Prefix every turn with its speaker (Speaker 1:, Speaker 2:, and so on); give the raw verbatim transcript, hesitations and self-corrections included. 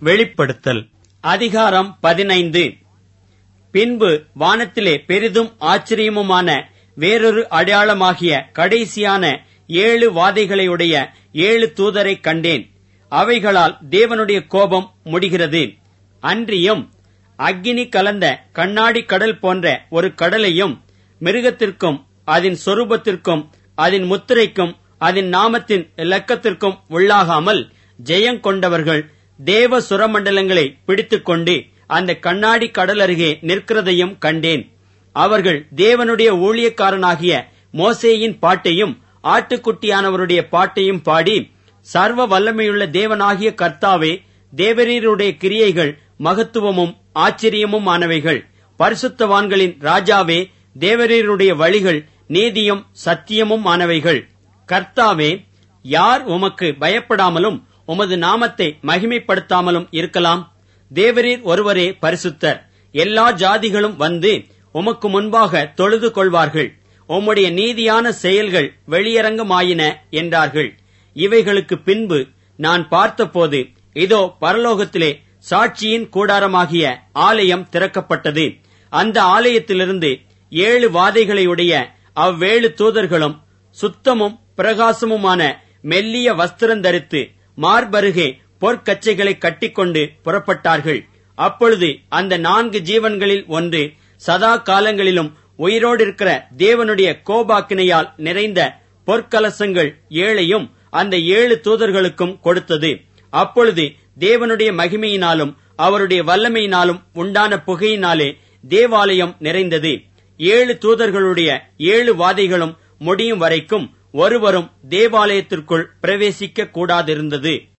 Speaker 1: வெளிப்படுத்தல் அதிகாரம் பதினைந்து. பின்பு வானத்திலே பெரிதும் ஆச்சரியமுமான வேறொரு அடையாளமாகிய கடைசியான ஏழு வாதைகளையுடைய ஏழு தூதரை கண்டேன். அவைகளால் தேவனுடைய கோபம் முடிகிறது. அன்றியும் அக்கினி கலந்த கண்ணாடி கடல் போன்ற ஒரு கடலையும் மிருகத்திற்கும் அதன் சொரூபத்திற்கும் அதன் முத்திரைக்கும் அதன் நாமத்தின் இலக்கத்திற்கும் உள்ளாகாமல் ஜெயங்கொண்டவர்கள் தேவ சுரமண்டலங்களை பிடித்துக்கொண்டு அந்த கண்ணாடி கடல் அருகே நிற்கிறதையும் கண்டேன். அவர்கள் தேவனுடைய ஊழியக்காரனாகிய மோசேயின் பாட்டையும் ஆட்டுக்குட்டியானவருடைய பாட்டையும் பாடி, சர்வ வல்லமையுள்ள தேவனாகிய கர்த்தாவே, தேவரீருடைய கிரியைகள் மகத்துவமும் ஆச்சரியமும் ஆனவைகள். பரிசுத்தவான்களின் ராஜாவே, தேவரீருடைய வழிகள் நீதியும் சத்தியமும் ஆனவைகள். கர்த்தாவே, யார் உமக்கு பயப்படாமலும் உமது நாமத்தை மகிமைப்படுத்தாமலும் இருக்கலாம்? தேவரீர் ஒருவரே பரிசுத்தர். எல்லா ஜாதிகளும் வந்து உமக்கு முன்பாக தொழுது கொள்வார்கள். உம்முடைய நீதியான செயல்கள் வெளியரங்கமாயின என்றார்கள். இவைகளுக்கு பின்பு நான் பார்த்தபோது, இதோ பரலோகத்திலே சாட்சியின் கூடாரமாகிய ஆலயம் திறக்கப்பட்டது. அந்த ஆலயத்திலிருந்து ஏழு வாதைகளையுடைய அவ்வேழு தூதர்களும் சுத்தமும் பிரகாசமுமான மெல்லிய வஸ்திரம் தரித்து மார்பருகே பொற்கச்சைகளை கட்டிக்கொண்டு புறப்பட்டார்கள். அப்பொழுது அந்த நான்கு ஜீவன்களில் ஒன்று சதா காலங்களிலும் உயிரோடு இருக்கிற தேவனுடைய கோபாக்கினையால் நிறைந்த பொற்கலசங்கள் ஏழையும் அந்த ஏழு தூதர்களுக்கும் கொடுத்தது. அப்பொழுது தேவனுடைய மகிமையினாலும் அவருடைய வல்லமையினாலும் உண்டான புகையினாலே தேவாலயம் நிறைந்தது. ஏழு தூதர்களுடைய ஏழு வாதைகளும் முடியும் வரைக்கும் ஒருவரும் தேவாலயத்திற்குள் பிரவேசிக்க கூடாதிருந்தது.